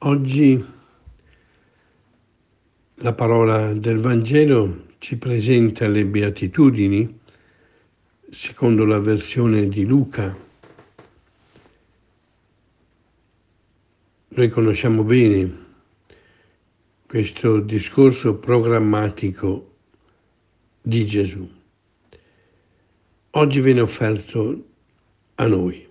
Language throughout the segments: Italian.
Oggi la parola del Vangelo ci presenta le Beatitudini secondo la versione di Luca. Noi conosciamo bene questo discorso programmatico di Gesù. Oggi viene offerto a noi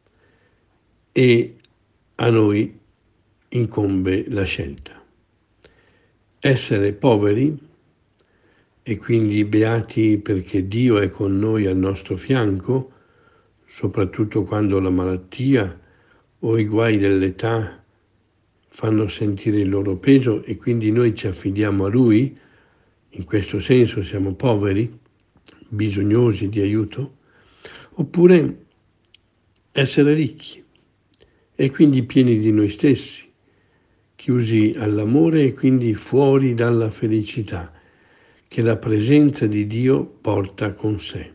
e a noi incombe la scelta. Essere poveri e quindi beati perché Dio è con noi al nostro fianco, soprattutto quando la malattia o i guai dell'età fanno sentire il loro peso e quindi noi ci affidiamo a Lui, in questo senso siamo poveri, bisognosi di aiuto, oppure essere ricchi e quindi pieni di noi stessi, chiusi all'amore e quindi fuori dalla felicità che la presenza di Dio porta con sé.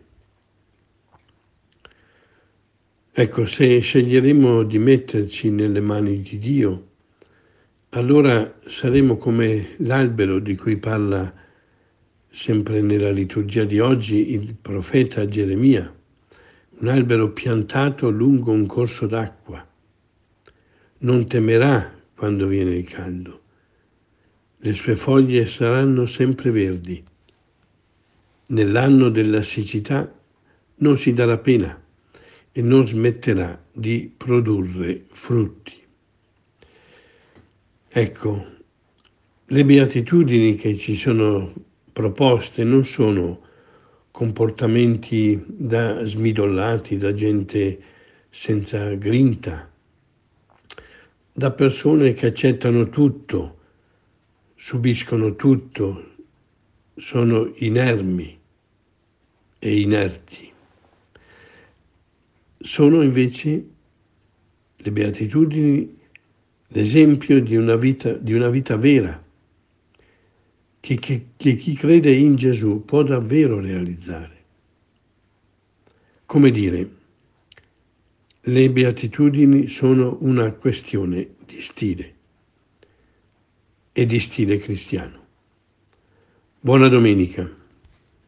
Ecco, se sceglieremo di metterci nelle mani di Dio, allora saremo come l'albero di cui parla sempre nella liturgia di oggi il profeta Geremia, un albero piantato lungo un corso d'acqua. Non temerà quando viene il caldo. Le sue foglie saranno sempre verdi. Nell'anno della siccità non si darà pena e non smetterà di produrre frutti. Ecco, le beatitudini che ci sono proposte non sono comportamenti da smidollati, da gente senza grinta, da persone che accettano tutto, subiscono tutto, sono inermi e inerti. Sono invece le beatitudini l'esempio di una vita vera, che chi crede in Gesù può davvero realizzare. Come dire, le beatitudini sono una questione di stile e di stile cristiano. Buona domenica.